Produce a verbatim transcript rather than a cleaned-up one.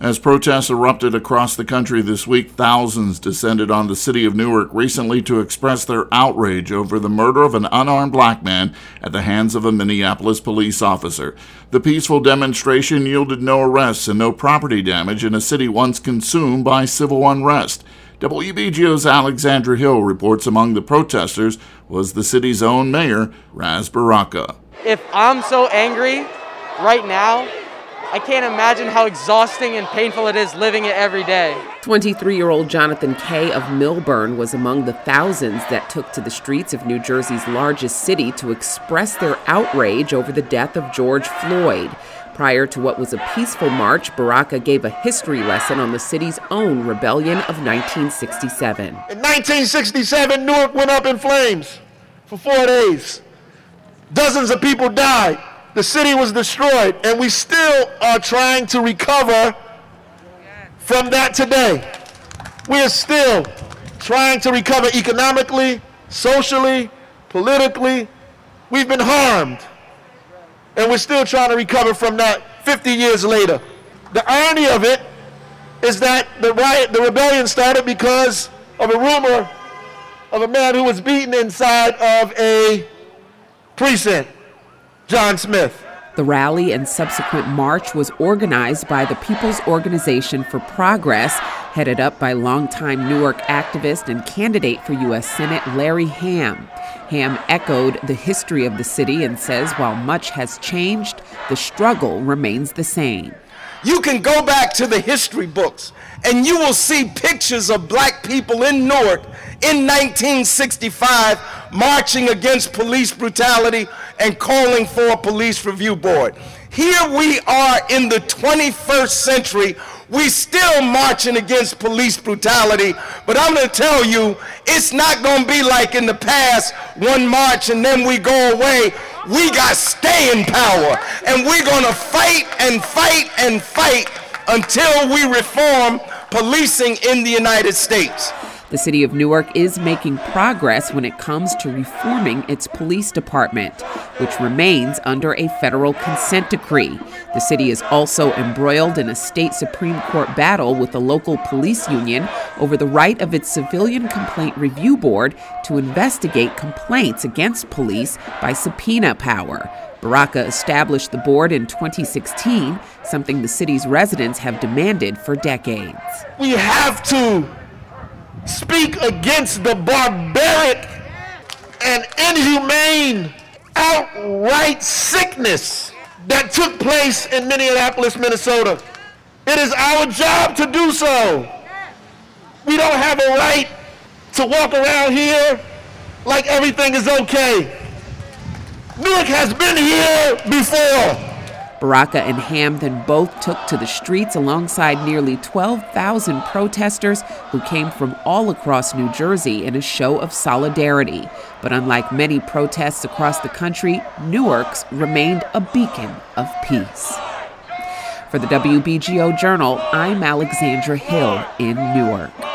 As protests erupted across the country this week, thousands descended on the city of Newark recently to express their outrage over the murder of an unarmed black man at the hands of a Minneapolis police officer. The peaceful demonstration yielded no arrests and no property damage in a city once consumed by civil unrest. W B G O's Alexandra Hill reports among the protesters was the city's own mayor, Ras Baraka. If I'm so angry right now, I can't imagine how exhausting and painful it is living it every day. twenty-three-year-old Jonathan Kay of Millburn was among the thousands that took to the streets of New Jersey's largest city to express their outrage over the death of George Floyd. Prior to what was a peaceful march, Baraka gave a history lesson on the city's own rebellion of nineteen sixty-seven. In nineteen sixty-seven, Newark went up in flames for four days. Dozens of people died. The city was destroyed, and we still are trying to recover from that today. We are still trying to recover economically, socially, politically. We've been harmed, and we're still trying to recover from that fifty years later. The irony of it is that the riot, the rebellion started because of a rumor of a man who was beaten inside of a precinct. John Smith. The rally and subsequent march was organized by the People's Organization for Progress, headed up by longtime Newark activist and candidate for U S Senate Larry Hamm. Hamm echoed the history of the city and says while much has changed, the struggle remains the same. You can go back to the history books and you will see pictures of black people in Newark in nineteen sixty-five marching against police brutality and calling for a police review board. Here we are in the twenty-first century, we still marching against police brutality, but I'm gonna tell you, it's not gonna be like in the past, one march and then we go away. We got staying power, and we're gonna fight and fight and fight until we reform policing in the United States. The city of Newark is making progress when it comes to reforming its police department, which remains under a federal consent decree. The city is also embroiled in a state Supreme Court battle with the local police union over the right of its Civilian Complaint Review Board to investigate complaints against police by subpoena power. Baraka established the board in twenty sixteen, something the city's residents have demanded for decades. We have to speak against the barbaric and inhumane, outright sickness that took place in Minneapolis, Minnesota. It is our job to do so. We don't have a right to walk around here like everything is okay. Newark has been here before. Baraka and Hamm then both took to the streets alongside nearly twelve thousand protesters who came from all across New Jersey in a show of solidarity. But unlike many protests across the country, Newark's remained a beacon of peace. For the W B G O Journal, I'm Alexandra Hill in Newark.